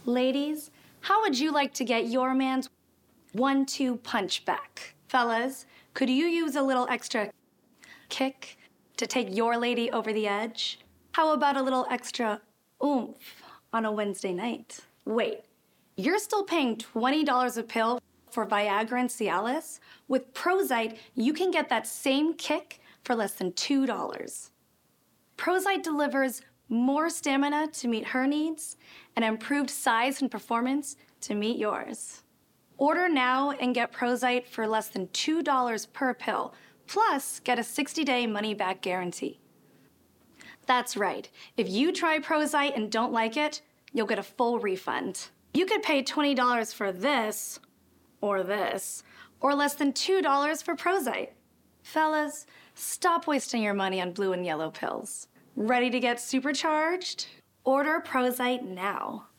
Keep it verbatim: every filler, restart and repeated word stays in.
Ladies, how would you like to get your man's one two punch back? Fellas, could you use a little extra kick to take your lady over the edge? How about a little extra oomph on a Wednesday night? Wait, you're still paying twenty dollars a pill for Viagra and Cialis? With Prozyte, you can get that same kick for less than two dollars. Prozyte delivers more stamina to meet her needs and improved size and performance to meet yours. Order now and get Prozyte for less than two dollars per pill, plus get a sixty-day money-back guarantee. That's right. If you try Prozyte and don't like it, you'll get a full refund. You could pay twenty dollars for this, or this, or less than two dollars for Prozyte. Fellas, stop wasting your money on blue and yellow pills. Ready to get supercharged? Order Prozyte now.